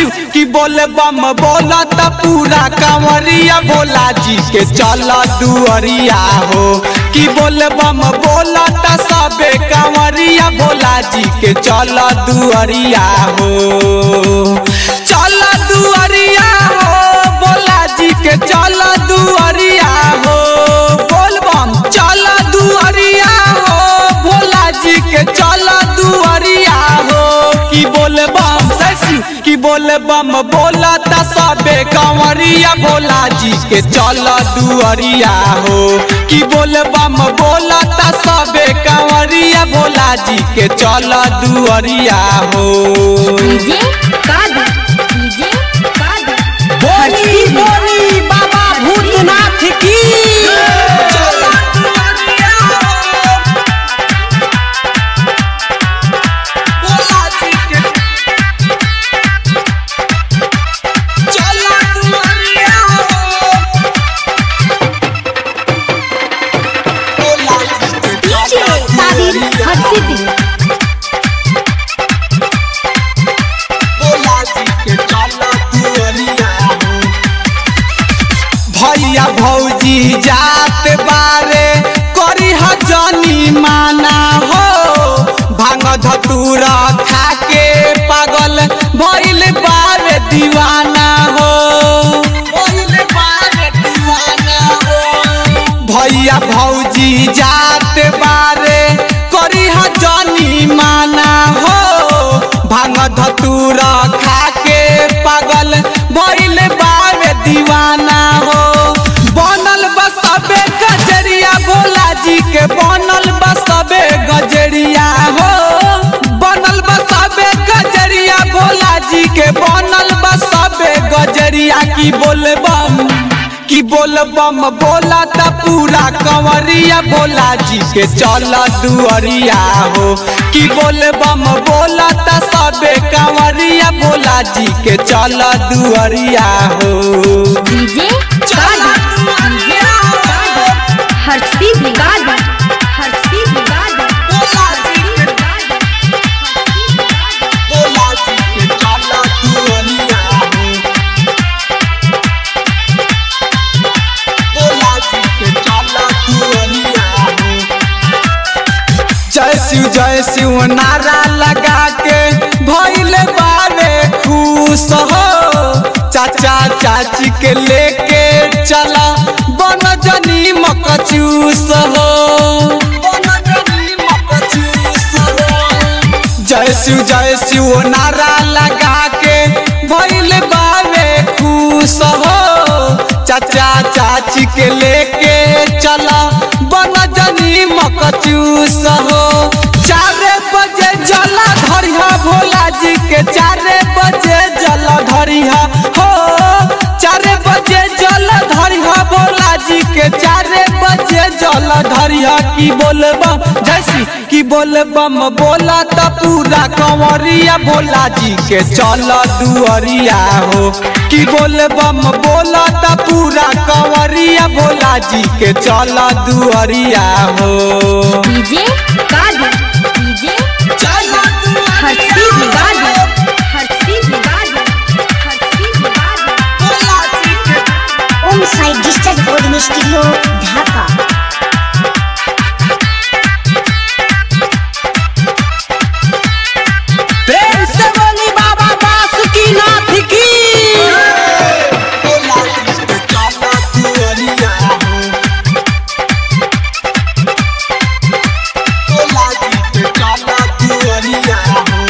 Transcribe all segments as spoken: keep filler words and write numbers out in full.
शिव की बोले बम बोला त पूरा कंवरिया भोला जी के चल दुअरिया हो। की बोले बम बोला त सबे कंवरिया भोला जी के चल दुअरिया हो। चल दुअरिया हो भोला जी के चल दुअरिया हो। बोल बम चल दुअरिया हो भोला जी के चल दुअरिया हो। की बोले बम की बोले बम बोला त सबे कंवरिया भोला जी के चल दुअरिया हो। की बोले बम बोला त सबे कंवरिया भोला जी के चल दुअरिया हो। डीजे कादर डीजे कादर बोली बोली बाबा भूतनाथ की भैया भौजी जात बारे करी हजनी माना हो। भांग धतूरा खाके पागल भइल बारे दीवाना हो। भैया भौजी जात बारे करी हजनी माना हो। भांग धतूरा खाके पागल भइल बारे दीवाना हो। बनल बसबे गजरिया भोला जी के बनल बसबे गजरिया हो। बनल बसबे गजरिया भोला जी के बनल बसबे गजरिया। की बोल बम की बोल बम बोला त पूरा कंवरिया भोला जी के चल दुअरिया हो। की बोल बम बोला त सबे कंवरिया भोला जी के चल दुअरिया हो। डीजे कादर डीजे कादर हर्षी कादर हर्षी कादर भोला जी के चल दुअरिया हो। भोला जी के चल दुअरिया हो। जय शिव जय शिव नारा लगा के भइल बारे खुश हो। चाचा चाची के लेके चला बन जनी मकचूस हो। जय शिव जय शिव नारा लगा के भइल बारे खुश हो। चाचा चाची के लेके चला बन जनी मकचूस हो। चारे बजे जला धरिया भोला जी के चारे बजे जल धरिया हो। चारे बजे जल धरिया भोला जी के चारे बजे जल धरिया। की बोल बम जैसी की बोल बम बोला त पूरा कंवरिया भोला जी के चल दुअरिया हो। की बोल बम बोला त पूरा कंवरिया भोला जी के चल दुअरिया हो। डीजे कादर डीजे चल हर्षी कादर हर्षी कादर हर्षी कादर भोला जी के Om Sai digital recording studio Dhaka. प्रेम से बोली बाबा बासुकीनाथ की। भोला जी के चल दुअरिया हो। भोला जी के चल दुअरिया हो।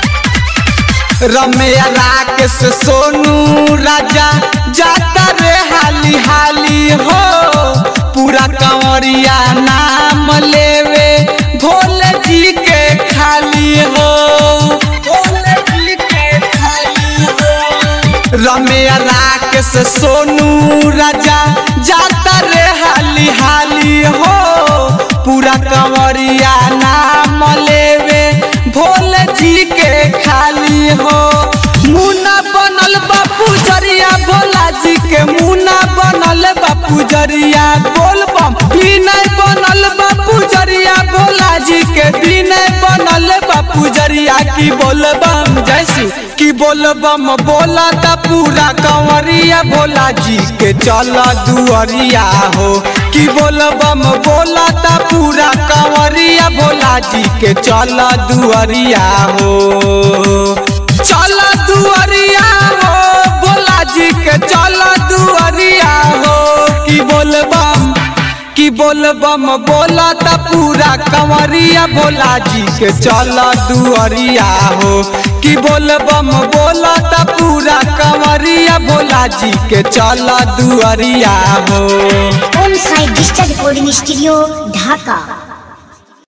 रमैया राकेश सोनू राजा जाता रे हाली हाली हो। पूरा कंवरिया नाम लेवे भोले जी के खाली हो। भोले जी के खाली हो। रमैया राकेश सोनू राजा जाता रे हाली हाली हो। पूरा कंवरिया नाम लेवे भोले जी के खाली हो। मुन्ना बनल बापू जरिया भोला जी के मुन्ना बनल बापू जरिया। बोल बम विनय बनल बापू जरिया भोला जी के विनय बनल बापू जरिया। की बोल बम जैसी कि बोल बम बोला ता पूरा कंवरिया भोला जी के चल दुअरिया हो कि बोल बम बोला ता पूरा कंवरिया भोला जी के चल दुअरिया हो चल दुअरिया हो भोला जी के चल दुअरिया हो कि बोल बम कि बोल बम बोला ता पूरा कंवरिया भोला जी के चल दुअरिया हो कि बोल बम बोला ता पूरा कंवरिया भोला जी के चल दुअरिया हो। Om Sai digital recording studio ढाका।